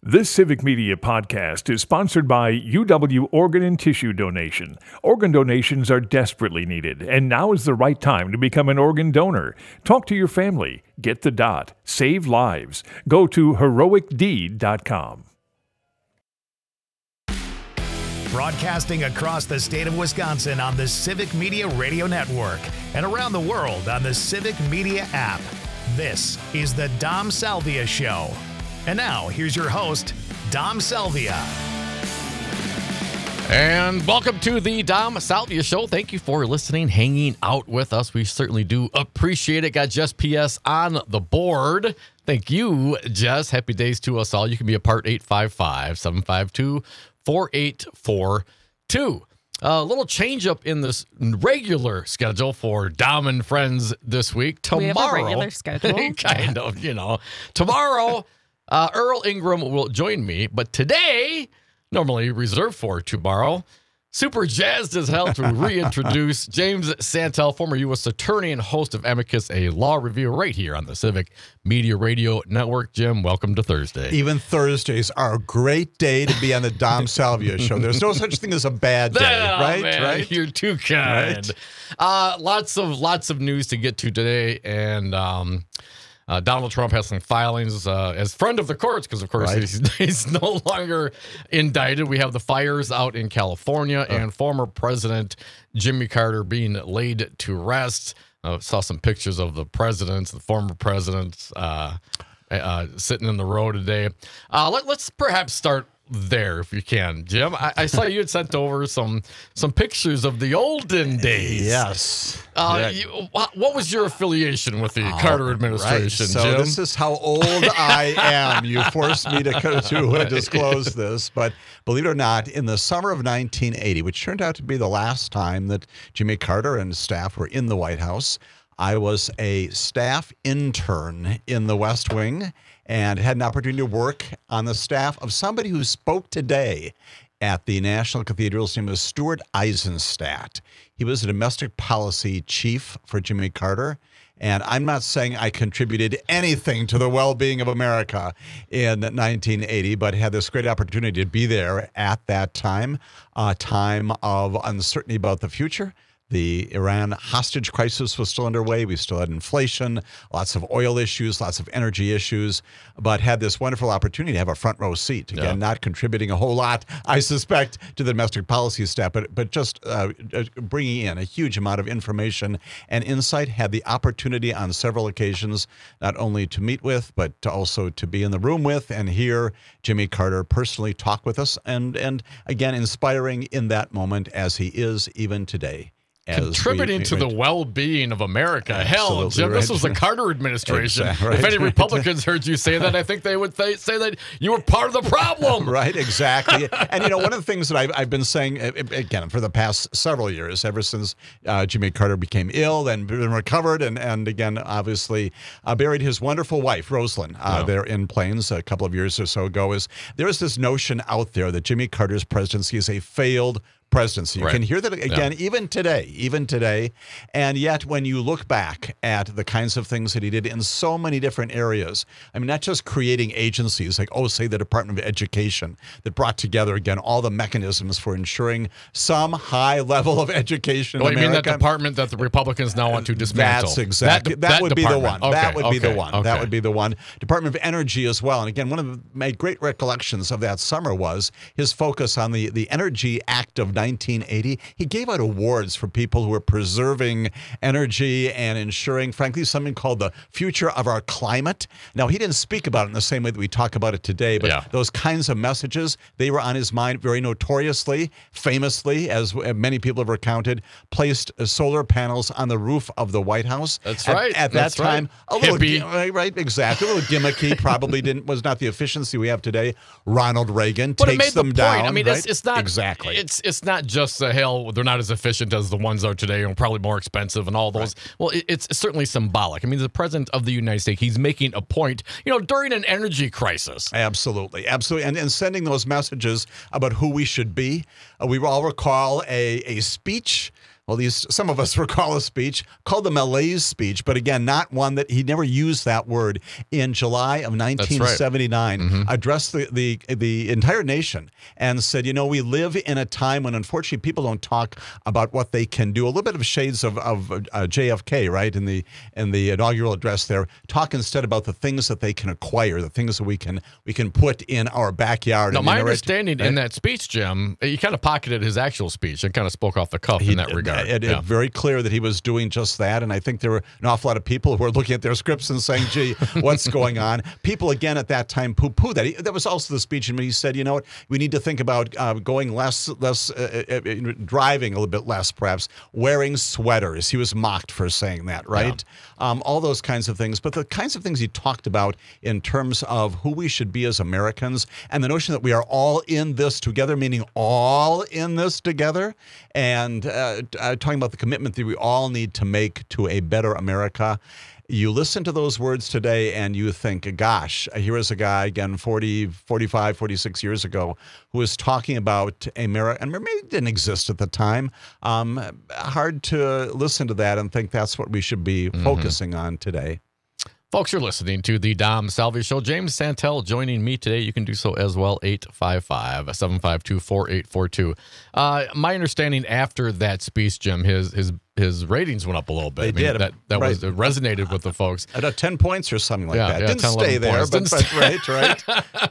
This Civic Media podcast is sponsored by UW Organ and Tissue Donation. Organ donations are desperately needed, and now is the right time to become an organ donor. Talk to your family. Get the dot. Save lives. Go to heroicdeed.com. Broadcasting across the state of Wisconsin on the Civic Media Radio Network and around the world on the Civic Media app. This is the Dom Salvia Show. And now, here's your host, Dom Salvia. And welcome to the Dom Salvia Show. Thank you for listening, hanging out with us. We certainly do appreciate it. Got Jess PS on the board. Thank you, Jess. Happy days to us all. You can be a part 855-752-4842. A little change up in this regular schedule for Dom and Friends this week. Tomorrow, we have a regular schedule. Kind of, you know. Tomorrow, Earl Ingram will join me, but today, normally reserved for tomorrow, super jazzed as hell to reintroduce James Santel, former U.S. attorney and host of Amicus, a law review right here on the Civic Media Radio Network. Jim, welcome to Thursday. Even Thursdays are a great day to be on the Dom Salvia Show. There's no such thing as a bad day, right? Man, right? You're too kind. Right. Lots of news to get to today, and Donald Trump has some filings as friend of the courts because, of course, he's no longer indicted. We have the fires out in California and former President Jimmy Carter being laid to rest. Saw some pictures of the former presidents, sitting in the row today. Let's perhaps start there if you can, Jim. I saw you had sent over some pictures of the olden days. Yes. What was your affiliation with the Carter administration, right. So Jim? this is how old I am. You forced me to disclose this, but believe it or not, in the summer of 1980, which turned out to be the last time that Jimmy Carter and staff were in the White House, I was a staff intern in the West Wing and had an opportunity to work on the staff of somebody who spoke today at the National Cathedral. His name was Stuart Eisenstadt. He was a domestic policy chief for Jimmy Carter. And I'm not saying I contributed anything to the well-being of America in 1980, but had this great opportunity to be there at that time, a time of uncertainty about the future. The Iran hostage crisis was still underway. We still had inflation, lots of oil issues, lots of energy issues, but had this wonderful opportunity to have a front row seat. Again, not contributing a whole lot, I suspect, to the domestic policy staff, but just bringing in a huge amount of information and insight. Had the opportunity on several occasions not only to meet with, but to also to be in the room with and hear Jimmy Carter personally talk with us. And again, inspiring in that moment as he is even today. Contributing to the well-being of America. Hell, Jim, this was the Carter administration. Exactly, right. If any Republicans heard you say that, I think they would say that you were part of the problem. Right, exactly. And, one of the things that I've been saying, again, for the past several years, ever since Jimmy Carter became ill and been recovered and again, obviously, buried his wonderful wife, Rosalind, there in Plains a couple of years or so ago, is there is this notion out there that Jimmy Carter's presidency is a failed presidency. You can hear that again, even today. And yet, when you look back at the kinds of things that he did in so many different areas, I mean, not just creating agencies like, say, the Department of Education that brought together, again, all the mechanisms for ensuring some high level of education in America. You mean that department that the Republicans now want to dismantle? That's exactly. That would be the one. Okay, that would be the one. Okay. That would be the one. Department of Energy as well. And again, one of my great recollections of that summer was his focus on the Energy Act of 1980. He gave out awards for people who were preserving energy and ensuring, frankly, something called the future of our climate. Now, he didn't speak about it in the same way that we talk about it today, but those kinds of messages, they were on his mind very notoriously, famously, as many people have recounted, placed solar panels on the roof of the White House. That's right. At that time, a little right, exactly. A little gimmicky, probably was not the efficiency we have today. Ronald Reagan takes them down. I mean, right? it's not exactly. It's not just they're not as efficient as the ones are today and probably more expensive and all those. Right. Well, it's certainly symbolic. I mean, the president of the United States, he's making a point, during an energy crisis. Absolutely. And sending those messages about who we should be. We all recall a speech well, at least some of us recall a speech called the Malaise speech, but again, not one that he never used that word. In July of 1979, addressed the entire nation and said, we live in a time when unfortunately people don't talk about what they can do. A little bit of shades of JFK, right, in the inaugural address there. Talk instead about the things that they can acquire, the things that we can put in our backyard. Now, my understanding in that speech, Jim, he kind of pocketed his actual speech and kind of spoke off the cuff in that regard. It's very clear that he was doing just that, and I think there were an awful lot of people who were looking at their scripts and saying, gee, what's going on? People, again, at that time poo-poo that. That was also the speech in which he said, you know what, we need to think about going less, driving a little bit less, perhaps, wearing sweaters. He was mocked for saying that, right? Yeah. All those kinds of things. But the kinds of things he talked about in terms of who we should be as Americans and the notion that we are all in this together, meaning all in this together, and talking about the commitment that we all need to make to a better America. You listen to those words today and you think, gosh, here is a guy, again, 40, 45, 46 years ago, who was talking about America, and maybe it didn't exist at the time. Hard to listen to that and think that's what we should be focusing on today. Folks, you're listening to the Dom Salvia Show. James Santel joining me today. You can do so as well, 855-752-4842. My understanding after that speech, Jim, his ratings went up a little bit. They did. That right. It resonated with the folks. At 10 points or something like that. Didn't 10, stay there, points. but right.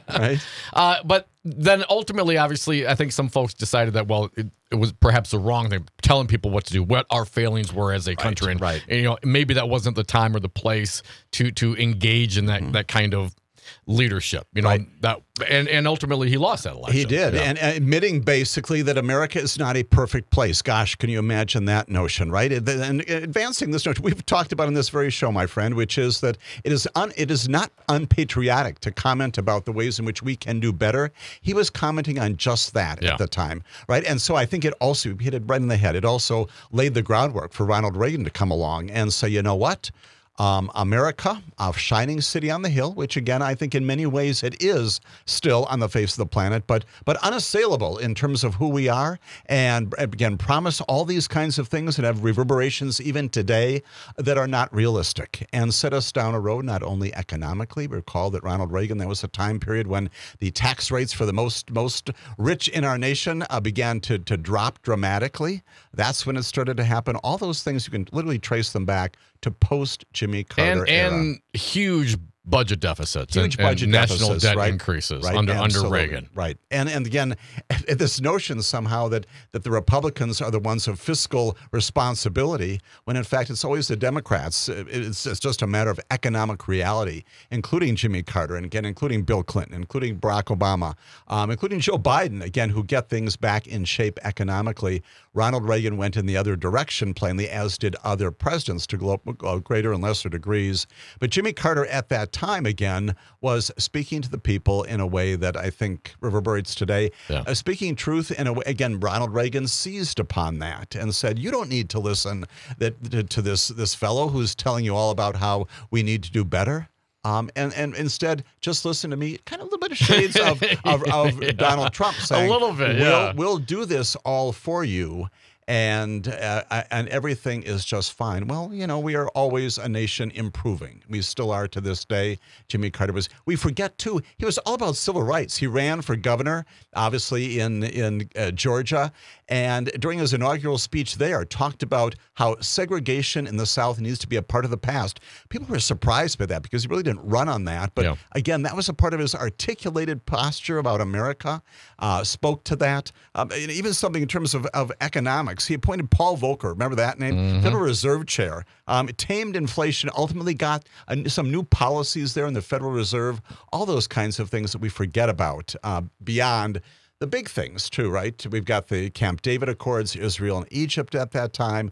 But then ultimately, obviously, I think some folks decided that, well, it was perhaps the wrong thing, telling people what to do, what our failings were as a country. Right. And, maybe that wasn't the time or the place to engage in that kind of leadership, that, and ultimately he lost that election. He did, and admitting basically that America is not a perfect place. Gosh, can you imagine that notion, right? And advancing this notion, we've talked about in this very show, my friend, which is that it is not unpatriotic to comment about the ways in which we can do better. He was commenting on just that at the time, right? And so I think it also hit it right in the head. It also laid the groundwork for Ronald Reagan to come along and say, you know what? America, a shining city on the hill, which again, I think in many ways it is still on the face of the planet, but unassailable in terms of who we are. And again, promise all these kinds of things that have reverberations even today that are not realistic and set us down a road, not only economically. Recall that Ronald Reagan, there was a time period when the tax rates for the most rich in our nation began to drop dramatically. That's when it started to happen. All those things, you can literally trace them back to post Jimmy Carter and huge budget deficits, budget national deficits, debt right? increases Right. under Reagan, right? And again, this notion somehow that the Republicans are the ones of fiscal responsibility, when in fact it's always the Democrats. It's just a matter of economic reality, including Jimmy Carter, and again, including Bill Clinton, including Barack Obama, including Joe Biden, again, who get things back in shape economically. Ronald Reagan went in the other direction, plainly, as did other presidents to greater and lesser degrees. But Jimmy Carter at that time, again, was speaking to the people in a way that I think reverberates today. Yeah. Speaking truth in a way, again, Ronald Reagan seized upon that and said, you don't need to listen to this fellow who's telling you all about how we need to do better. And instead, just listen to me. Kind of a little bit of shades of Donald Trump saying, a little bit, we'll do this all for you, and everything is just fine. Well, we are always a nation improving. We still are to this day. Jimmy Carter was. We forget too. He was all about civil rights. He ran for governor, obviously in Georgia, and during his inaugural speech there, talked about how segregation in the South needs to be a part of the past. People were surprised by that because he really didn't run on that. But again, that was a part of his articulated posture about America. Spoke to that. Even something in terms of economics. He appointed Paul Volcker, remember that name? Federal Reserve Chair. Tamed inflation, ultimately got some new policies there in the Federal Reserve. All those kinds of things that we forget about beyond the big things, too, right? We've got the Camp David Accords, Israel and Egypt at that time,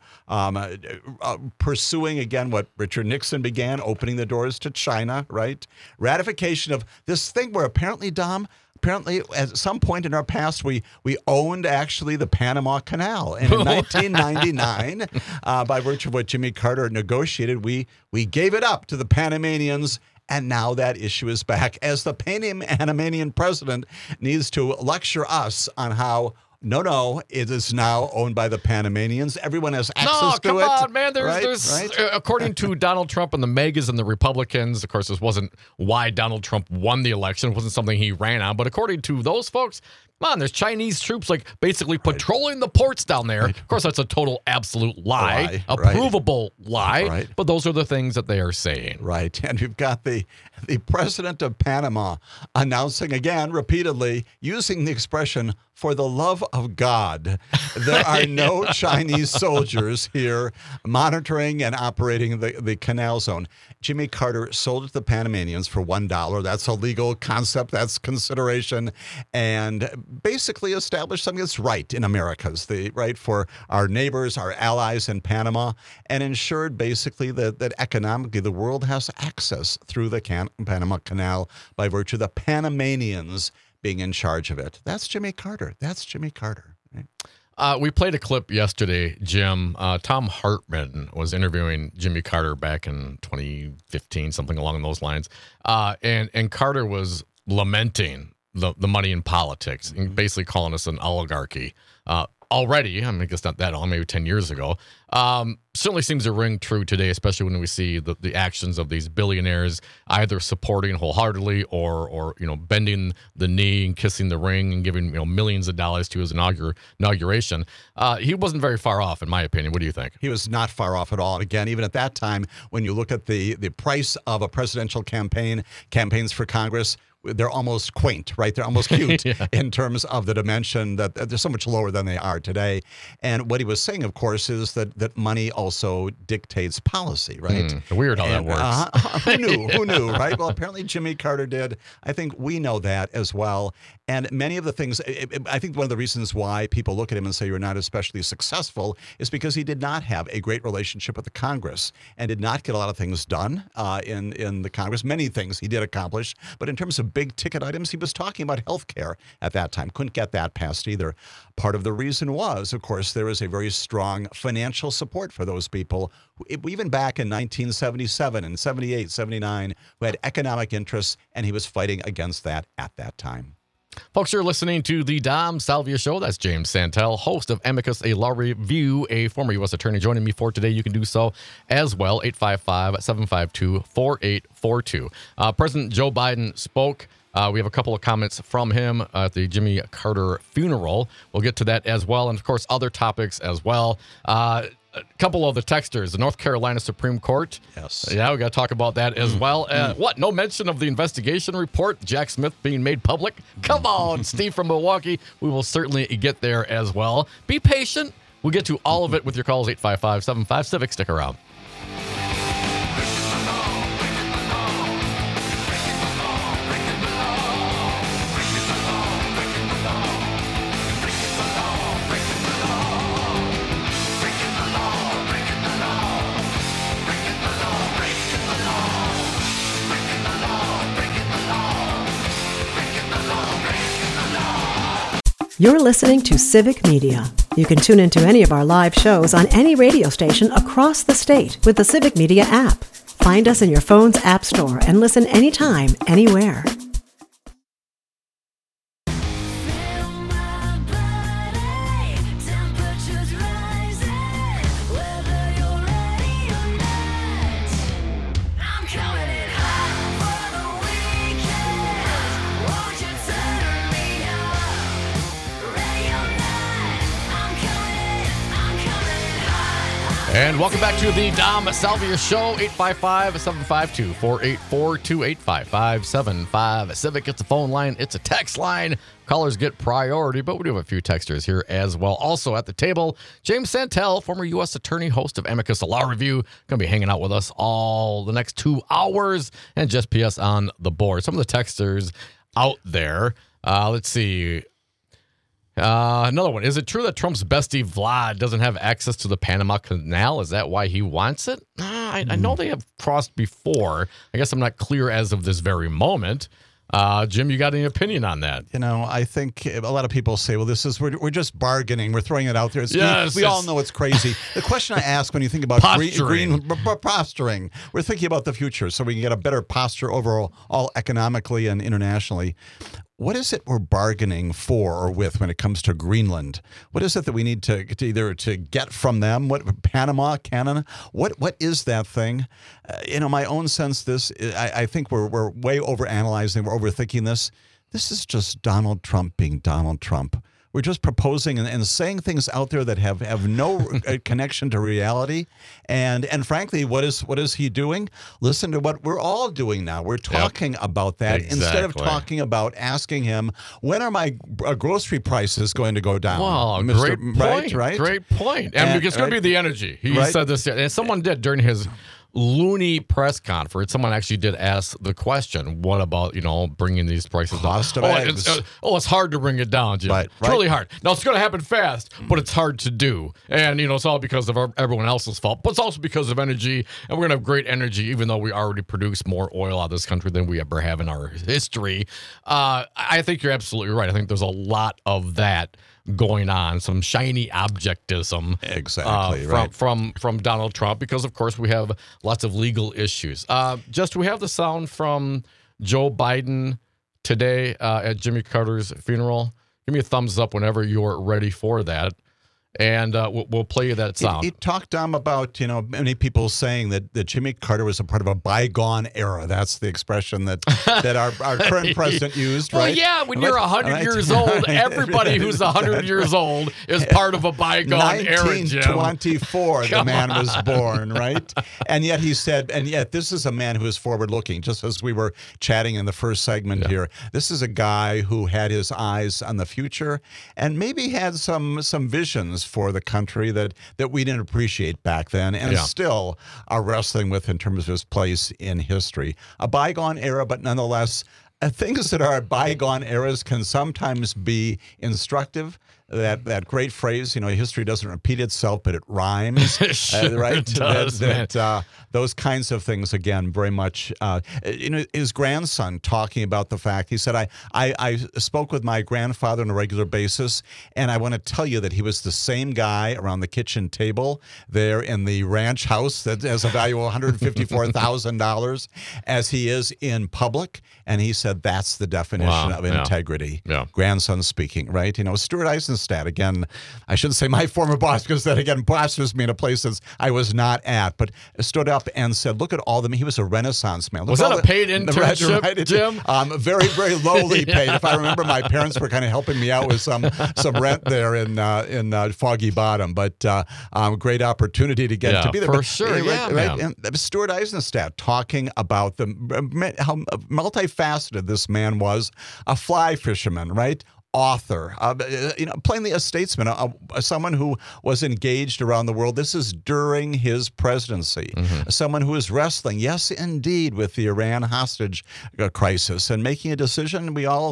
pursuing, again, what Richard Nixon began, opening the doors to China, right? Ratification of this thing where apparently, Dom, at some point in our past, we owned actually the Panama Canal. And in 1999, by virtue of what Jimmy Carter negotiated, we gave it up to the Panamanians. And now that issue is back as the Panamanian president needs to lecture us on how No, it is now owned by the Panamanians. Everyone has access to it. No, come on, man. There's right? according to Donald Trump and the MAGAs and the Republicans, of course, this wasn't why Donald Trump won the election. It wasn't something he ran on. But according to those folks, come on, there's Chinese troops like basically patrolling the ports down there. Of course, that's a total absolute lie, a provable lie. Right. But those are the things that they are saying. Right. And you've got the president of Panama announcing again, repeatedly, using the expression, for the love of God, there are no Chinese soldiers here monitoring and operating the canal zone. Jimmy Carter sold it to the Panamanians for $1. That's a legal concept. That's consideration. And basically established something that's right in America's, right for our neighbors, our allies in Panama, and ensured basically that economically the world has access through the Panama Canal by virtue of the Panamanians being in charge of it. That's Jimmy Carter. That's Jimmy Carter. Right? We played a clip yesterday, Jim. Tom Hartman was interviewing Jimmy Carter back in 2015, something along those lines. And Carter was lamenting the money in politics, and basically calling us an oligarchy. Already, I guess not that long, maybe 10 years ago. Certainly seems to ring true today, especially when we see the actions of these billionaires either supporting wholeheartedly or bending the knee and kissing the ring and giving millions of dollars to his inauguration. He wasn't very far off, in my opinion. What do you think? He was not far off at all. And again, even at that time, when you look at the price of a presidential campaigns for Congress, they're almost quaint, right? They're almost cute in terms of the dimension that they're so much lower than they are today. And what he was saying, of course, is that money also dictates policy, right? Weird how that works. Who knew, right? Well, apparently Jimmy Carter did. I think we know that as well. And many of the things, I think one of the reasons why people look at him and say you're not especially successful is because he did not have a great relationship with the Congress and did not get a lot of things done in the Congress. Many things he did accomplish, but in terms of big ticket items, he was talking about health care at that time. Couldn't get that passed either. Part of the reason was, of course, there was a very strong financial support for those people, even back in 1977 and 78, 79, who had economic interests, and he was fighting against that at that time. Folks, you're listening to the Dom Salvia Show. That's James Santel, host of Amicus, a law review, a former U.S. attorney. Joining me for today, you can do so as well, 855-752-4842. President Joe Biden spoke. We have a couple of comments from him at the Jimmy Carter funeral. We'll get to that as well, and, of course, other topics as well. A couple of the texters, the North Carolina Supreme Court. Yes. Yeah, we got to talk about that as well. What? No mention of the investigation report, Jack Smith being made public? Come on, Steve from Milwaukee. We will certainly get there as well. Be patient. We'll get to all of it with your calls, 855-75-CIVIC. Stick around. You're listening to Civic Media. You can tune into any of our live shows on any radio station across the state with the Civic Media app. Find us in your phone's app store and listen anytime, anywhere. And welcome back to the Dom Salvia Show, 855-752-4842, 855-75-CIVIC. It's a phone line. It's a text line. Callers get priority, but we do have a few texters here as well. Also at the table, James Santel, former U.S. attorney, host of Amicus, a law review, going to be hanging out with us all the next 2 hours, and Jess P.S. on the board. Some of the texters out there. Let's see. Another one. Is it true that Trump's bestie Vlad doesn't have access to the Panama Canal? Is that why he wants it? I know they have crossed before. I guess I'm not clear as of this very moment. Jim, you got any opinion on that? I think a lot of people say, well, we're just bargaining. We're throwing it out there. We all know it's crazy. The question I ask when you think about green posturing, we're thinking about the future so we can get a better posture overall, all economically and internationally. what is it we're bargaining for or with when it comes to Greenland? What is it that we need to either to get from them? What Panama, Canada? What is that thing? My own sense, I think we're way overanalyzing, we're overthinking this. This is just Donald Trump being Donald Trump. We're just proposing and saying things out there that have no connection to reality. And frankly, what is he doing? Listen to what we're all doing now. We're talking about that instead of talking about asking him, when are my grocery prices going to go down? Well, Mr. great point. Right? Great point. And it's going to be the energy. He said this, and someone did during his loony press conference. Someone actually did ask the question, what about, bringing these prices down? Cost of eggs. It's hard to bring it down, Jim. Right. It's really hard. Now, it's going to happen fast, but it's hard to do. And, it's all because of everyone else's fault, but it's also because of energy. And we're going to have great energy, even though we already produce more oil out of this country than we ever have in our history. I think you're absolutely right. I think there's a lot of that going on, some shiny objectism from Donald Trump, because of course we have lots of legal issues. We have the sound from Joe Biden today at Jimmy Carter's funeral. Give me a thumbs up whenever you're ready for that. And we'll play you that sound. He talked about, many people saying that Jimmy Carter was a part of a bygone era. That's the expression that our current president used, right? Well, yeah, when you're 100 years old, everybody who's 100 years old is part of a bygone era, Jim. 1924, the man was born, right? And yet he said, this is a man who is forward-looking, just as we were chatting in the first segment here. This is a guy who had his eyes on the future and maybe had some visions for the country that we didn't appreciate back then and still are wrestling with in terms of his place in history. A bygone era, but nonetheless, things that are bygone eras can sometimes be instructive. That great phrase, history doesn't repeat itself, but it rhymes. Sure right? Does, those kinds of things, again, very much. His grandson talking about the fact, he said, I spoke with my grandfather on a regular basis, and I want to tell you that he was the same guy around the kitchen table there in the ranch house that has a value of $154,000 as he is in public. And he said that's the definition of integrity. Yeah. Grandson speaking, right? Stuart Eisenstadt, again, I shouldn't say my former boss, because that, again, blasters me in a place that I was not at, but stood up and said, look at all them. He was a Renaissance man. Was that a paid internship, Jim? Very, very lowly paid. If I remember, my parents were kind of helping me out with some rent there in Foggy Bottom, but great opportunity to get to be there. For sure, right? And Stuart Eisenstadt talking about how multifaceted this man was, a fly fisherman, right? Author, plainly a statesman, someone who was engaged around the world. This is during his presidency. Someone who is wrestling, yes, indeed, with the Iran hostage crisis and making a decision.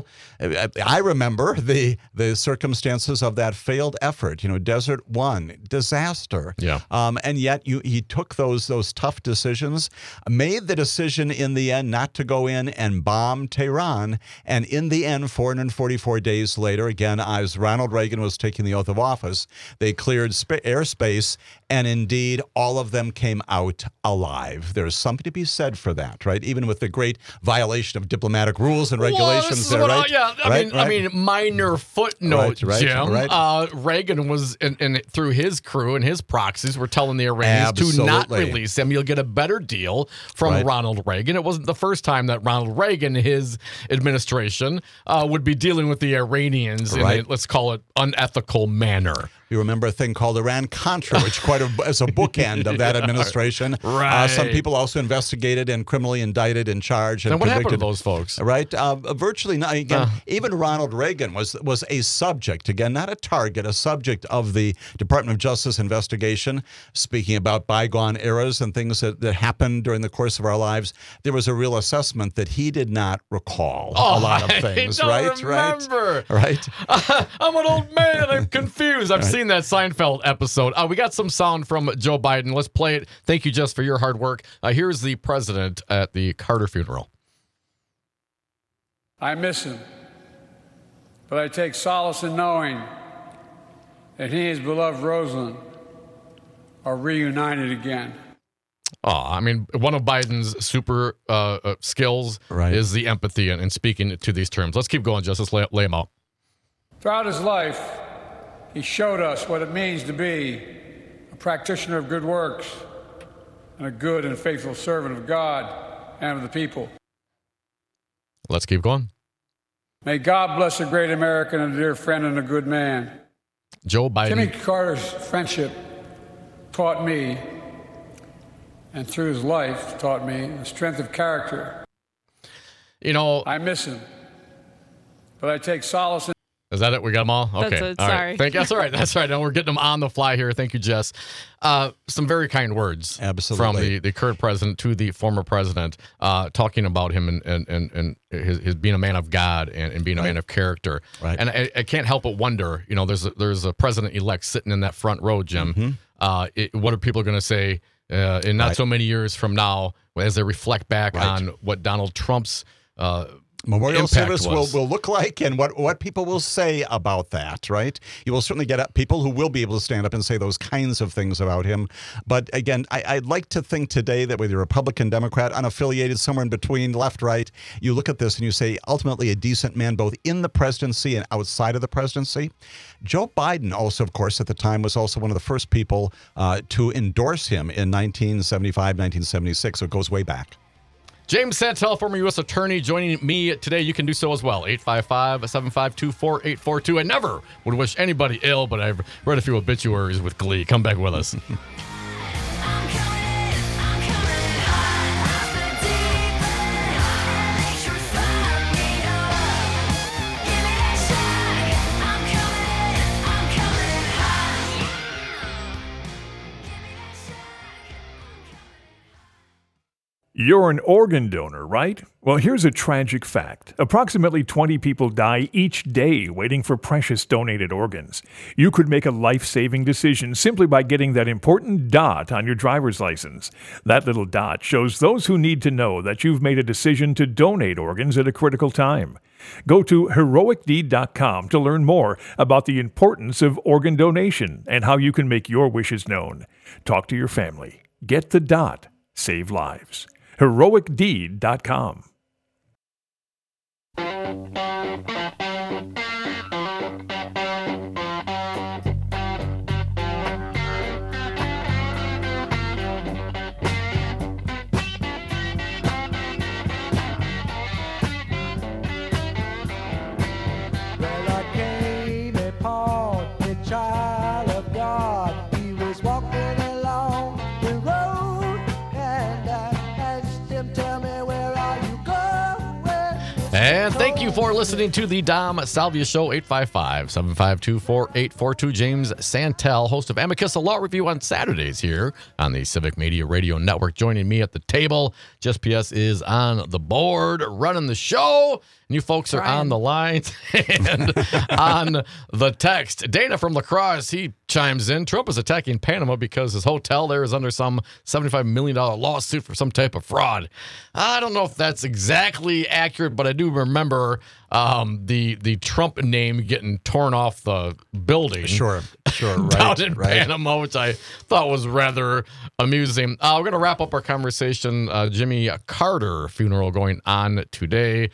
I remember the circumstances of that failed effort. Desert One, disaster. Yeah. And yet he took those tough decisions, made the decision in the end not to go in and bomb Tehran, and in the end, 444 days later, again, as Ronald Reagan was taking the oath of office, they cleared airspace, and indeed, all of them came out alive. There's something to be said for that, right? Even with the great violation of diplomatic rules and regulations there, right? I mean, minor footnote, Jim. Right. Reagan was, and through his crew and his proxies, were telling the Iranians to not release him. You'll get a better deal from Ronald Reagan. It wasn't the first time that Ronald Reagan, his administration, would be dealing with the Iranians in a, let's call it, unethical manner. You remember a thing called Iran-Contra, which as a bookend of that administration. Right. Some people also investigated and criminally indicted and charged and what convicted. happened to those folks? Right. Virtually not. Again, even Ronald Reagan was a subject, again, not a target, a subject of the Department of Justice investigation. Speaking about bygone eras and things that happened during the course of our lives, there was a real assessment that he did not recall a lot of things. I don't remember. Right. I'm an old man. I'm confused. I've seen that Seinfeld episode. We got some sound from Joe Biden. Let's play it. Thank you, Jess, for your hard work. Here's the president at the Carter funeral. I miss him, but I take solace in knowing that he and his beloved Rosalind are reunited again. I mean, one of Biden's super skills is the empathy and speaking to these terms. Let's keep going, Justice. Lay them out. Throughout his life, he showed us what it means to be a practitioner of good works and a good and faithful servant of God and of the people. Let's keep going. May God bless a great American and a dear friend and a good man. Joe Biden. Jimmy Carter's friendship taught me, and through his life taught me, the strength of character. You know, I miss him, but I take solace in. Is that it? We got them all? Okay. That's it. All Sorry. Right. That's all right. That's right. No, we're getting them on the fly here. Thank you, Jess. Some very kind words from the current president to the former president, talking about him and his being a man of God and being a man of character. Right. And I can't help but wonder, you know, there's a president-elect sitting in that front row, Jim. What are people going to say in not so many years from now as they reflect back on what Donald Trump's memorial service will look like and what people will say about that, right? You will certainly get people who will be able to stand up and say those kinds of things about him. But again, I'd like to think today that whether you're Republican, Democrat, unaffiliated, somewhere in between, left, right, you look at this and you say, ultimately a decent man both in the presidency and outside of the presidency. Joe Biden also, of course, at the time was also one of the first people to endorse him in 1975, 1976, so it goes way back. James Santel, former U.S. Attorney, joining me today. You can do so as well. 855-752-4842. I never would wish anybody ill, but I've read a few obituaries with glee. Come back with us. You're an organ donor, right? Well, here's a tragic fact. Approximately 20 people die each day waiting for precious donated organs. You could make a life-saving decision simply by getting that important dot on your driver's license. That little dot shows those who need to know that you've made a decision to donate organs at a critical time. Go to heroicdeed.com to learn more about the importance of organ donation and how you can make your wishes known. Talk to your family. Get the dot. Save lives. heroicdeed.com. And thank you for listening to the Dom Salvia Show. 855-752-4842. James Santel, host of Amicus, a law review on Saturdays here on the Civic Media Radio Network. Joining me at the table, Jess PS is on the board, running the show. And you folks are on the lines and on the text. Dana from La Crosse, he chimes in. Trump is attacking Panama because his hotel there is under some $75 million lawsuit for some type of fraud. I don't know if that's exactly accurate, but I do remember the Trump name getting torn off the building. Sure, right. Down in Panama, which I thought was rather amusing. We're going to wrap up our conversation. Jimmy Carter funeral going on today.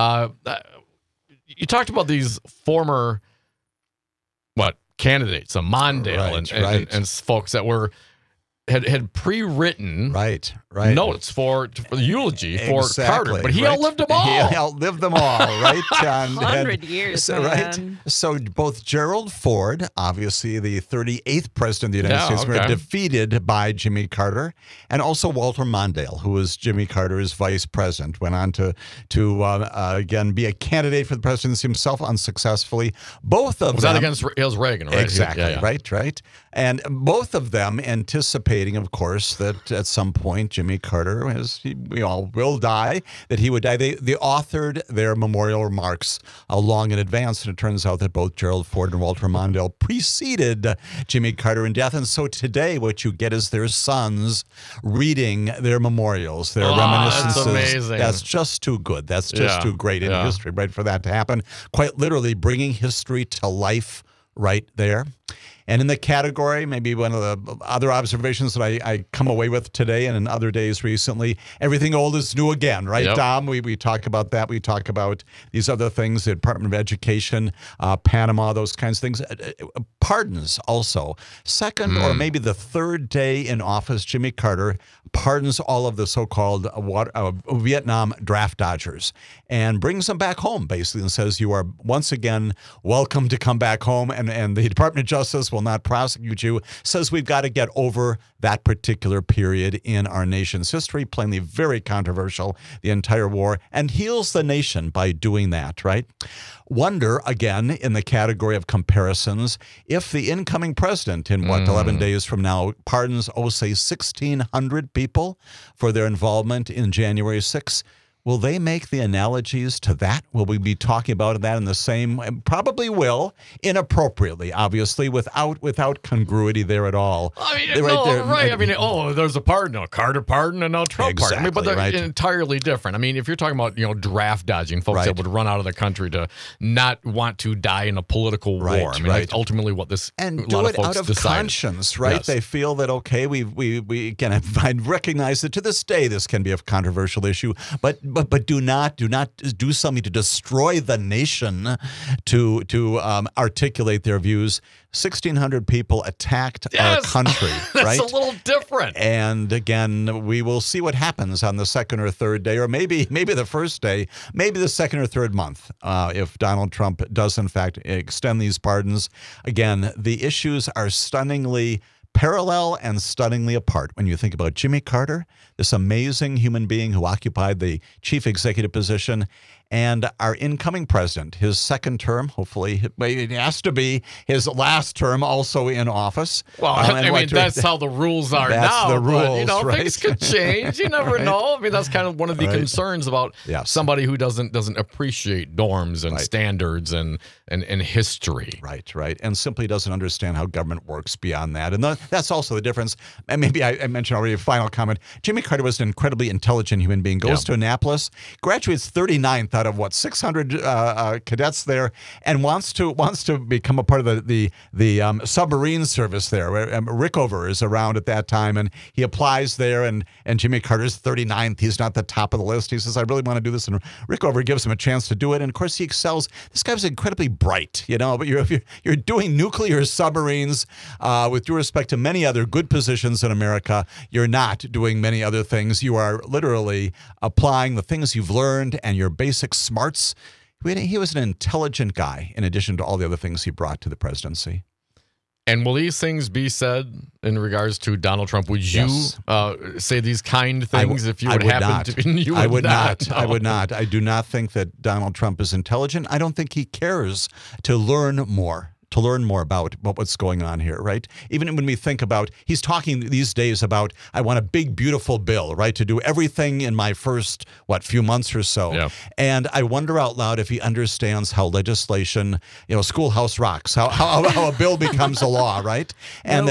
You talked about these former, candidates, Mondale and folks that were had pre-written notes for the eulogy for Carter, but he outlived them all. He outlived them all, right? 100 years, right? So both Gerald Ford, obviously the 38th president of the United States, were defeated by Jimmy Carter, and also Walter Mondale, who was Jimmy Carter's vice president, went on to again be a candidate for the presidency himself unsuccessfully. Both of them was that against Reagan, right? Exactly, right. And both of them anticipating, of course, that at some point Jimmy Carter, we all will die, that he would die. They authored their memorial remarks long in advance, and it turns out that both Gerald Ford and Walter Mondale preceded Jimmy Carter in death. And so today what you get is their sons reading their memorials, their reminiscences. That's amazing. That's just too good. That's just too great in history, right, for that to happen. Quite literally bringing history to life right there. And in the category, maybe one of the other observations that I come away with today and in other days recently, everything old is new again, right, Yep. Dom? We talk about that. We talk about these other things, the Department of Education, Panama, those kinds of things. Pardons also. Second or maybe the third day in office, Jimmy Carter pardons all of the so-called Vietnam draft dodgers and brings them back home, basically, and says, you are once again welcome to come back home, and the Department of Justice will not prosecute you. Says we've got to get over that particular period in our nation's history, plainly very controversial, the entire war, and heals the nation by doing that, right? Wonder, again, in the category of comparisons, if the incoming president in, 11 days from now pardons, say, 1,600 people for their involvement in January 6th. Will they make the analogies to that? Will we be talking about that in the same? Probably will, inappropriately, obviously, without congruity there at all. I mean, Right. I mean, there's a pardon, a Carter pardon, and now Trump pardon. I mean, but they're Exactly, right. entirely different. I mean, if you're talking about draft dodging, folks that would run out of the country to not want to die in a political war. I mean, that's ultimately what this and a do lot it of folks out of decide. conscience, right? Yes. They feel that we again, I recognize that to this day this can be a controversial issue, but do not do something to destroy the nation to articulate their views. 1,600 people attacked our country, That's right? a little different. And again, we will see what happens on the second or third day, or maybe the first day, maybe the second or third month, if Donald Trump does in fact extend these pardons. Again, the issues are stunningly parallel and stunningly apart when you think about Jimmy Carter, this amazing human being who occupied the chief executive position, and our incoming president, his second term, hopefully it has to be his last term also in office. Well, I mean, that's how the rules are That's now. the rules, but, right? things could change. You never know. I mean, that's kind of one of the concerns about somebody who doesn't appreciate norms and standards and history. Right. And simply doesn't understand how government works beyond that. And that's also the difference. And maybe I mentioned already a final comment. Jimmy Carter was an incredibly intelligent human being. Goes to Annapolis, graduates 39th out of 600 cadets there, and wants to become a part of the submarine service there. Rickover is around at that time, and he applies there. And Jimmy Carter's 39th. He's not the top of the list. He says, "I really want to do this," and Rickover gives him a chance to do it. And of course, he excels. This guy was incredibly bright, But you're doing nuclear submarines, with due respect to many other good positions in America, you're not doing many other things. You are literally applying the things you've learned and your basic smarts. He was an intelligent guy in addition to all the other things he brought to the presidency. And will these things be said in regards to Donald Trump? Would you say these kind things if you would happen to be? You I would not. No. I would not. I do not think that Donald Trump is intelligent. I don't think he cares to learn more about what's going on here, right? Even when we think about, he's talking these days about, I want a big, beautiful bill, right? To do everything in my first, few months or so. Yeah. And I wonder out loud if he understands how legislation, Schoolhouse Rocks, how a bill becomes a law, right? And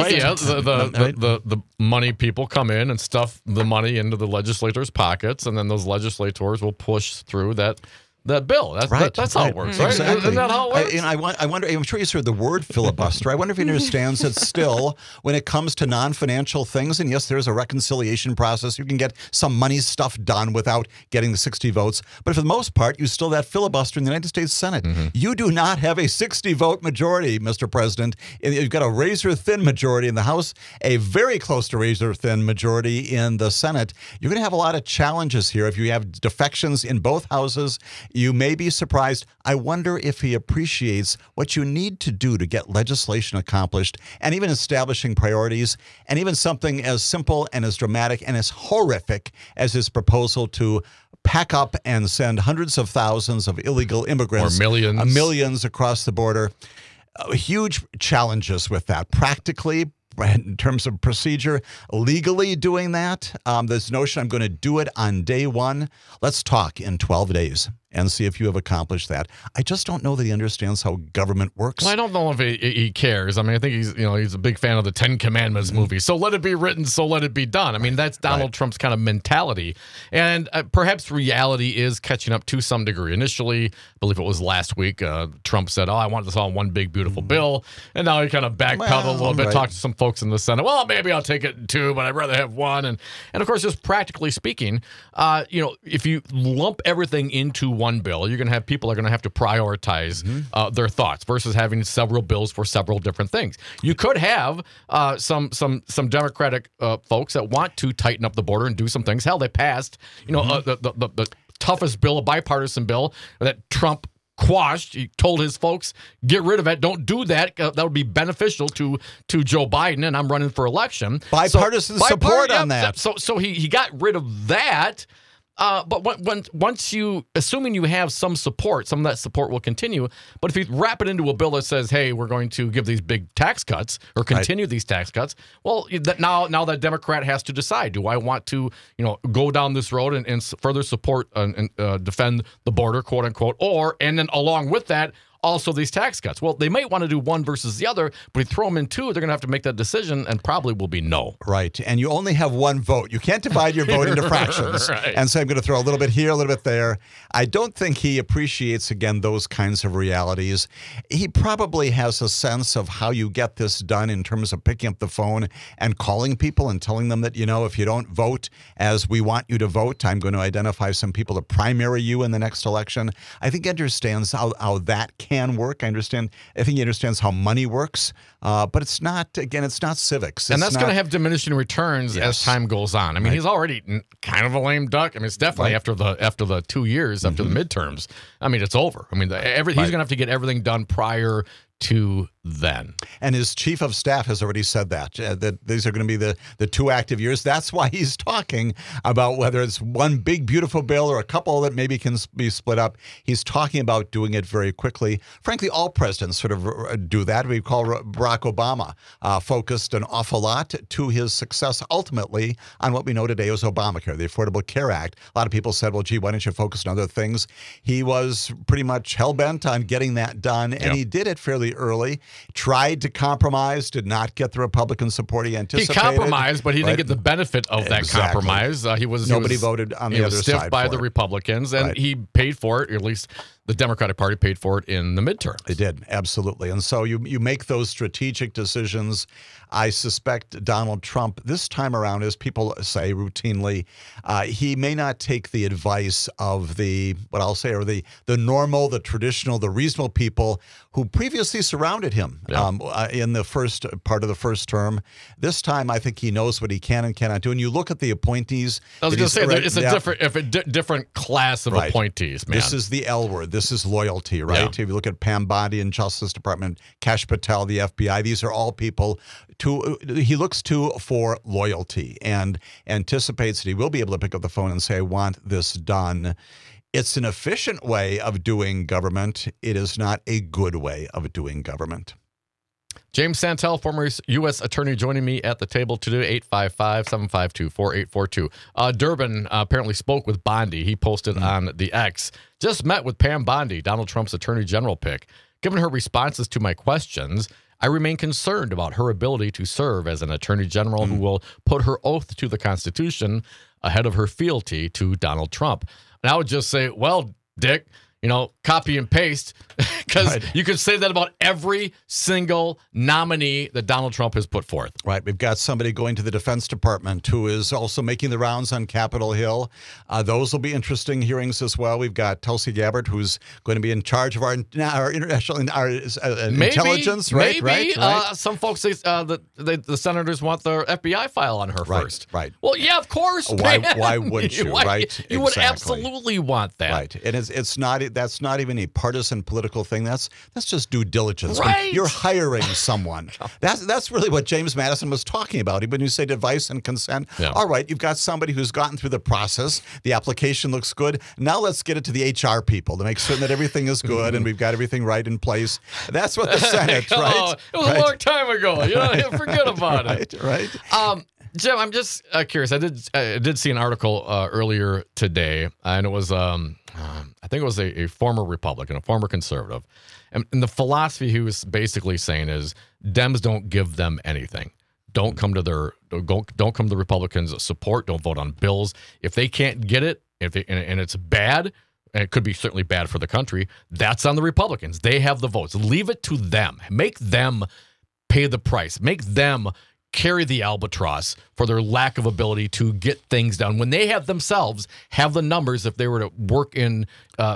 the money people come in and stuff the money into the legislators' pockets, and then those legislators will push through that bill. That's how it works, right? Exactly. Isn't that how it works? I wonder, I'm sure he's heard the word filibuster. I wonder if he understands that still, when it comes to non-financial things, and yes, there's a reconciliation process, you can get some money stuff done without getting the 60 votes. But for the most part, you still have filibuster in the United States Senate. Mm-hmm. You do not have a 60-vote majority, Mr. President. You've got a razor-thin majority in the House, a very close to razor-thin majority in the Senate. You're going to have a lot of challenges here if you have defections in both houses. You may be surprised. I wonder if he appreciates what you need to do to get legislation accomplished, and even establishing priorities, and even something as simple and as dramatic and as horrific as his proposal to pack up and send hundreds of thousands of illegal immigrants, or millions across the border. Huge challenges with that. Practically, in terms of procedure, legally doing that, this notion I'm going to do it on day one. Let's talk in 12 days. and see if you have accomplished that. I just don't know that he understands how government works. Well, I don't know if he cares. I mean, I think he's a big fan of the Ten Commandments movie. So let it be written, so let it be done. I mean, that's Donald Trump's kind of mentality. And perhaps reality is catching up to some degree. Initially, I believe it was last week, Trump said, I want this all in one big, beautiful bill. And now he kind of backpedaled a little bit, talked to some folks in the Senate. Well, maybe I'll take it in two, but I'd rather have one. And of course, just practically speaking, if you lump everything into one bill, you're going to have people are going to have to prioritize their thoughts versus having several bills for several different things. You could have some Democratic folks that want to tighten up the border and do some things. Hell, they passed, the toughest bill, a bipartisan bill that Trump quashed. He told his folks, get rid of it. Don't do that. That would be beneficial to Joe Biden, and I'm running for election. Bipartisan support on that. So he got rid of that. But once assuming you have some support, some of that support will continue. But if you wrap it into a bill that says, hey, we're going to give these big tax cuts or continue these tax cuts, well, now that Democrat has to decide, do I want to, go down this road and further support and defend the border, quote unquote, and then along with that, also these tax cuts. Well, they might want to do one versus the other, but if you throw them in two, they're going to have to make that decision and probably will be no. Right. And you only have one vote. You can't divide your vote into fractions and say, I'm going to throw a little bit here, a little bit there. I don't think he appreciates, again, those kinds of realities. He probably has a sense of how you get this done in terms of picking up the phone and calling people and telling them that, if you don't vote as we want you to vote, I'm going to identify some people to primary you in the next election. I think he understands how that can work. I think he understands how money works, but it's not civics. And that's going to have diminishing returns as time goes on. I mean, he's already kind of a lame duck. I mean, it's definitely after the 2 years, after the midterms. I mean, it's over. I mean, he's going to have to get everything done prior to then. And his chief of staff has already said that these are going to be the 2 active years. That's why he's talking about whether it's one big, beautiful bill or a couple that maybe can be split up. He's talking about doing it very quickly. Frankly, all presidents sort of do that. We call Barack Obama focused an awful lot to his success ultimately on what we know today as Obamacare, the Affordable Care Act. A lot of people said, well, gee, why don't you focus on other things? He was pretty much hell-bent on getting that done, and he did it fairly early. Tried to compromise, did not get the Republican support he anticipated. He compromised, but he didn't get the benefit of that compromise. Nobody voted on the other side. He was stiffed by the Republicans, and he paid for it, or at least the Democratic Party paid for it in the midterms. They did, absolutely. And so you make those strategic decisions. I suspect Donald Trump, this time around, as people say routinely, he may not take the advice of the normal, the traditional, the reasonable people who previously surrounded him in the first part of the first term. This time, I think he knows what he can and cannot do. And you look at the appointees. I was going to say, it's a different class of appointees, man. This is the L word. This is loyalty, right? Yeah. If you look at Pam Bondi in Justice Department, Kash Patel, the FBI, these are all people he looks to for loyalty and anticipates that he will be able to pick up the phone and say, I want this done. It's an efficient way of doing government. It is not a good way of doing government. James Santel, former U.S. attorney, joining me at the table today, 855-752-4842. Durbin apparently spoke with Bondi. He posted on the X, just met with Pam Bondi, Donald Trump's attorney general pick. Given her responses to my questions, I remain concerned about her ability to serve as an attorney general who will put her oath to the Constitution ahead of her fealty to Donald Trump. And I would just say, well, Dick, copy and paste, because you could say that about every single nominee that Donald Trump has put forth. Right. We've got somebody going to the Defense Department who is also making the rounds on Capitol Hill. Those will be interesting hearings as well. We've got Tulsi Gabbard, who's going to be in charge of our international intelligence. Right. Maybe. Some folks say the senators want the FBI file on her first. Right. Well, yeah, of course. Why wouldn't you? Right. You would absolutely want that. Right. And it's not. That's not even a partisan political thing. That's just due diligence. Right. When you're hiring someone. That's really what James Madison was talking about. When you say advice and consent, all right, you've got somebody who's gotten through the process. The application looks good. Now let's get it to the HR people to make certain that everything is good and we've got everything right in place. That's what the Senate, right? It was a long time ago. Forget about it. Right. Jim, I'm just curious. I did see an article earlier today, and it was I think it was a former Republican, a former conservative, and the philosophy he was basically saying is Dems don't give them anything. Don't come to don't come to the Republicans' support. Don't vote on bills if they can't get it. And it's bad, and it could be certainly bad for the country. That's on the Republicans. They have the votes. Leave it to them. Make them pay the price. Make them carry the albatross for their lack of ability to get things done when they have themselves have the numbers. If they were to work in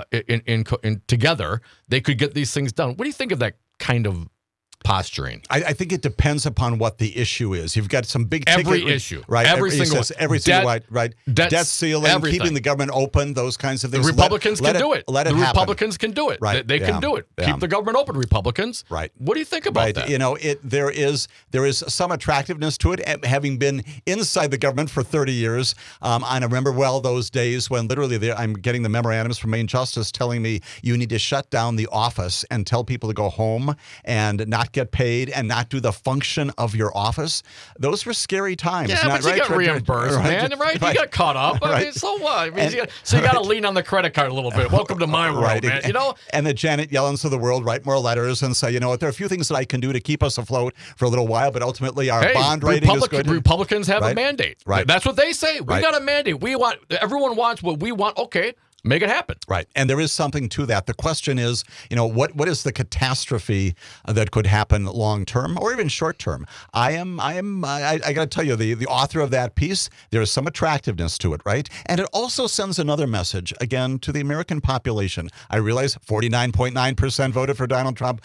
together, they could get these things done. What do you think of that kind of posturing? I think it depends upon what the issue is. You've got some big every issue, right? Every single right. Debt ceiling, everything. Keeping the government open, those kinds of things. The Republicans can do it. Let it the happen. Republicans can do it. Right. They can do it. Yeah. Keep the government open, Republicans. Right. What do you think about that? You know, there is some attractiveness to it. Having been inside the government for 30 years, I remember well those days when literally I'm getting the memorandums from Maine Justice telling me you need to shut down the office and tell people to go home and not get paid and not do the function of your office. Those were scary times. Yeah, but you got reimbursed, man. Right? You got caught up. I mean, so what? I mean, you got to lean on the credit card a little bit. Welcome to my world, man. You know. And the Janet Yellens of the world write more letters and say, you know what? There are a few things that I can do to keep us afloat for a little while, but ultimately our bond rating is good. Republicans have a mandate. Right. That's what they say. We got a mandate. Everyone wants what we want. Okay. Make it happen. Right. And there is something to that. The question is, you know, what is the catastrophe that could happen long term or even short term? I got to tell you, the author of that piece, there is some attractiveness to it, right? And it also sends another message, again, to the American population. I realize 49.9% voted for Donald Trump,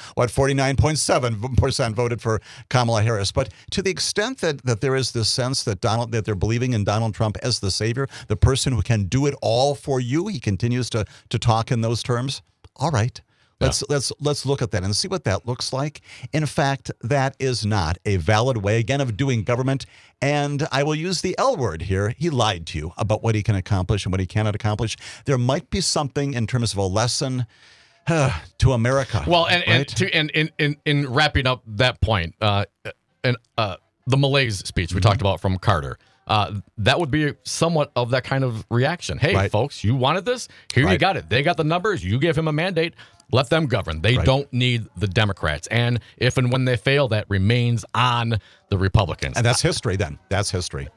49.7% voted for Kamala Harris. But to the extent that there is this sense that they're believing in Donald Trump as the savior, the person who can do it all for you, he continues to talk in those terms. All right. Let's look at that and see what that looks like. In fact, that is not a valid way, again, of doing government. And I will use the L word here. He lied to you about what he can accomplish and what he cannot accomplish. There might be something in terms of a lesson to America. Well, and right? in wrapping up that point, the malaise speech we talked about from Carter. That would be somewhat of that kind of reaction. Hey, folks, you wanted this? Here you got it. They got the numbers. You gave him a mandate. Let them govern. They don't need the Democrats. And if and when they fail, that remains on the Republicans. And that's history then. That's history.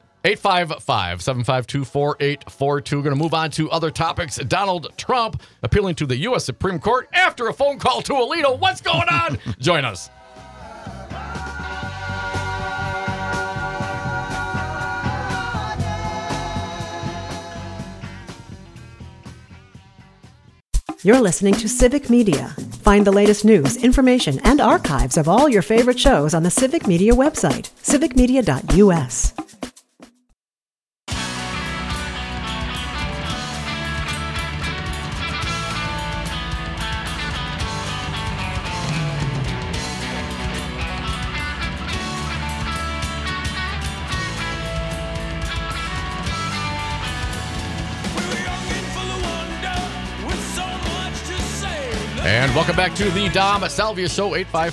855-752-4842. Going to move on to other topics. Donald Trump appealing to the U.S. Supreme Court after a phone call to Alito. What's going on? Join us. You're listening to Civic Media. Find the latest news, information, and archives of all your favorite shows on the Civic Media website, civicmedia.us. And welcome back to the Dom Salvia Show,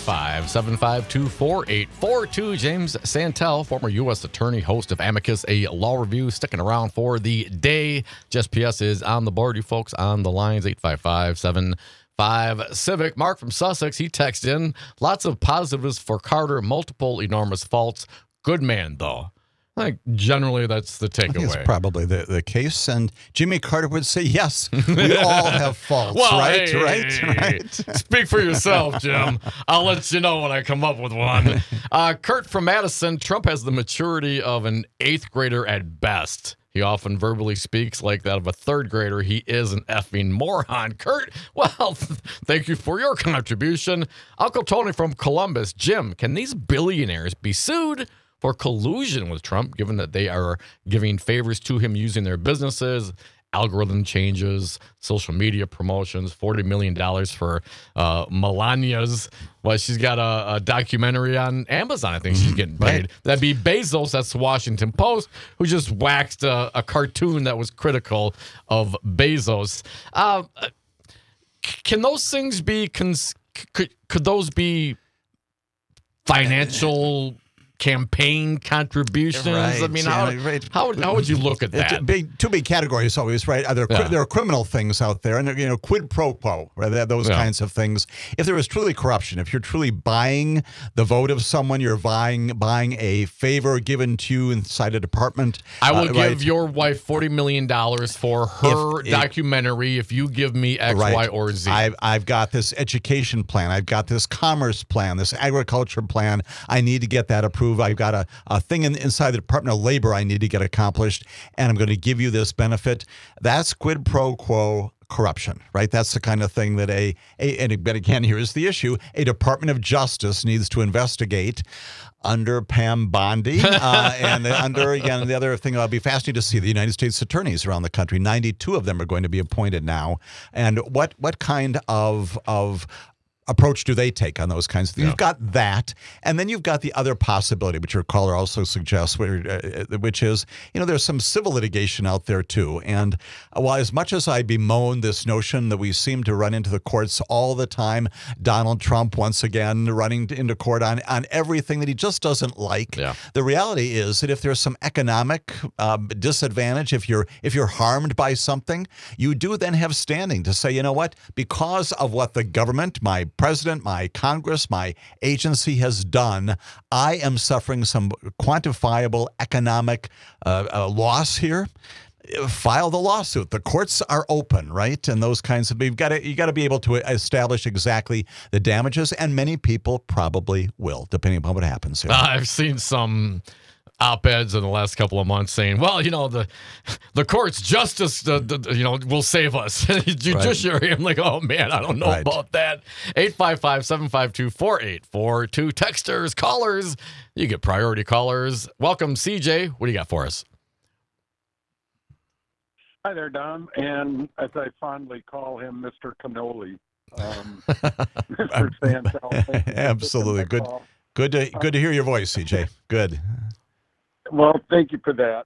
855-752-4842. James Santel, former U.S. attorney, host of Amicus, a law review, sticking around for the day. Jess P.S. is on the board. You folks on the lines, 855-75-CIVIC. Mark from Sussex, he texted in. Lots of positives for Carter, multiple enormous faults. Good man, though. I think generally that's the takeaway. It's probably the case. And Jimmy Carter would say, yes, we all have faults, well, right? Hey, right? Speak for yourself, Jim. I'll let you know when I come up with one. Kurt from Madison, Trump has the maturity of an 8th grader at best. He often verbally speaks like that of a 3rd grader. He is an effing moron. Kurt, well, thank you for your contribution. Uncle Tony from Columbus, Jim, can these billionaires be sued for collusion with Trump, given that they are giving favors to him using their businesses, algorithm changes, social media promotions, $40 million for Melania's? Well, she's got a documentary on Amazon, I think she's getting paid. Right. That'd be Bezos, that's the Washington Post, who just waxed a cartoon that was critical of Bezos. Can those things be, could those be financial campaign contributions. Right, I mean, yeah, how would you look at that? Two big categories always, right? There are criminal things out there, and quid pro quo, right? Those kinds of things. If there is truly corruption, if you're truly buying the vote of someone, you're buying a favor given to you inside a department. I will give your wife $40 million for her documentary if you give me X, Y, or Z. I've got this education plan. I've got this commerce plan, this agriculture plan. I need to get that approved. I've got a thing inside the Department of Labor I need to get accomplished, and I'm going to give you this benefit. That's quid pro quo corruption, right? That's the kind of thing that and again, here's the issue, a Department of Justice needs to investigate under Pam Bondi and under, again, the other thing I'll be fascinated to see, the United States attorneys around the country. 92 of them are going to be appointed now. And what kind of approach do they take on those kinds of things? Yeah. You've got that, and then you've got the other possibility, which your caller also suggests, which is, there's some civil litigation out there too. And while as much as I bemoan this notion that we seem to run into the courts all the time, Donald Trump once again running into court on everything that he just doesn't like. Yeah. The reality is that if there's some economic disadvantage, if you're harmed by something, you do then have standing to say, you know what, because of what the government, my president, my Congress, my agency has done, I am suffering some quantifiable economic loss here. File the lawsuit. The courts are open, right? And those kinds of, you got to be able to establish exactly the damages, and many people probably will, depending upon what happens here. I've seen some op-eds in the last couple of months saying, well, the courts, justice, will save us. Judiciary. Right. I'm like, oh man, I don't know about that. 855-752-4842. Texters, callers, you get priority callers. Welcome, CJ. What do you got for us? Hi there, Dom, and as I fondly call him, Mr. Cannoli. Mr. Santel. Absolutely. Good to hear your voice, CJ. Good. Well, thank you for that.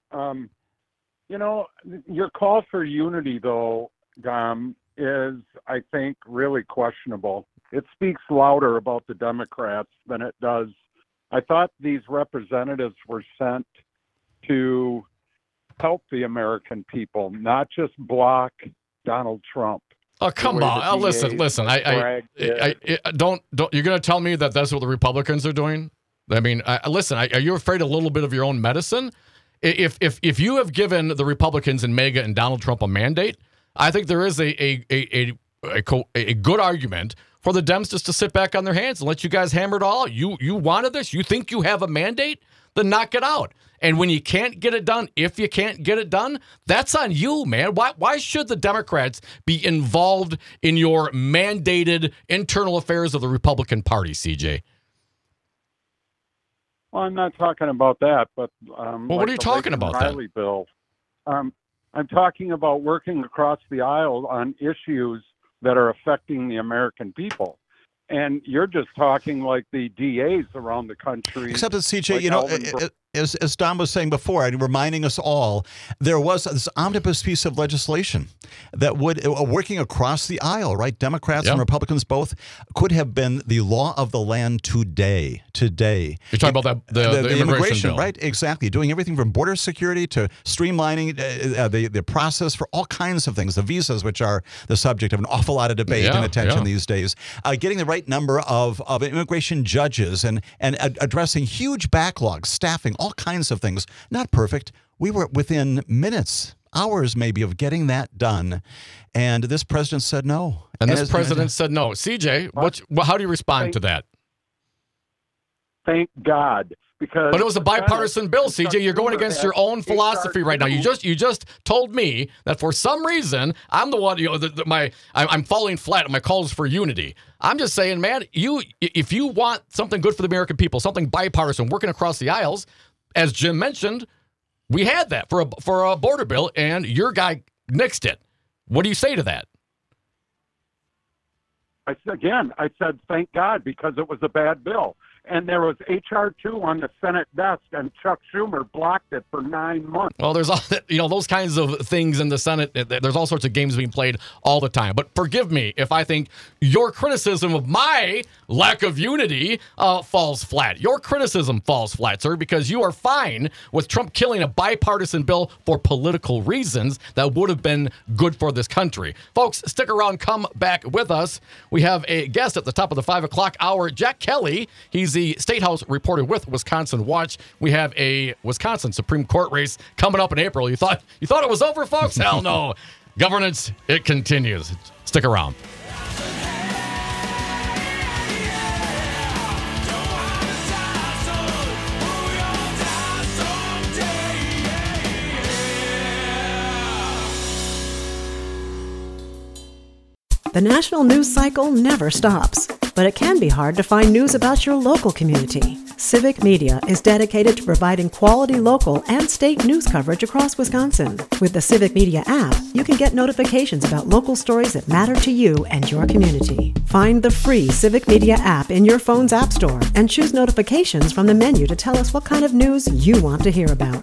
Your call for unity, though, Dom, is, I think, really questionable. It speaks louder about the Democrats than it does. I thought these representatives were sent to help the American people, not just block Donald Trump. Oh, come on. Listen. I don't. You're going to tell me that that's what the Republicans are doing? I mean, listen, are you afraid a little bit of your own medicine? If you have given the Republicans and MAGA and Donald Trump a mandate, I think there is a good argument for the Dems just to sit back on their hands and let you guys hammer it all out. You wanted this? You think you have a mandate? Then knock it out. And when you can't get it done, if you can't get it done, that's on you, man. Why should the Democrats be involved in your mandated internal affairs of the Republican Party, CJ? Well, I'm not talking about that, but what are you talking about then? Bill. I'm talking about working across the aisle on issues that are affecting the American people. And you're just talking like the DAs around the country. Except that, CJ, as Don was saying before, and reminding us all, there was this omnibus piece of legislation that would, working across the aisle, right? Democrats and Republicans both, could have been the law of the land today. You're talking about the immigration bill. Right? Exactly. Doing everything from border security to streamlining the process for all kinds of things. The visas, which are the subject of an awful lot of debate and attention these days. Getting the right number of immigration judges and addressing huge backlogs, staffing, all kinds of things. Not perfect. We were within minutes, hours maybe, of getting that done. And this president said no. And this president said no. CJ, how do you respond to that? Thank God. But it was a bipartisan bill, CJ. You're going against your own philosophy right now. You just told me that for some reason I'm the one. I'm falling flat on my calls for unity. I'm just saying, man, if you want something good for the American people, something bipartisan, working across the aisles, as Jim mentioned, we had that for a border bill, and your guy nixed it. What do you say to that? I said thank God, because it was a bad bill. And there was H.R. 2 on the Senate desk, and Chuck Schumer blocked it for 9 months. Well, there's those kinds of things in the Senate. There's all sorts of games being played all the time. But forgive me if I think your criticism of my lack of unity falls flat. Your criticism falls flat, sir, because you are fine with Trump killing a bipartisan bill for political reasons that would have been good for this country. Folks, stick around. Come back with us. We have a guest at the top of the 5 o'clock hour, Jack Kelly. He's the State House reporter with Wisconsin Watch. We have a Wisconsin Supreme Court race coming up in April. You thought it was over, folks? Hell no. Governance, it continues. Stick around. The national news cycle never stops, but it can be hard to find news about your local community. Civic Media is dedicated to providing quality local and state news coverage across Wisconsin. With the Civic Media app, you can get notifications about local stories that matter to you and your community. Find the free Civic Media app in your phone's app store and choose notifications from the menu to tell us what kind of news you want to hear about.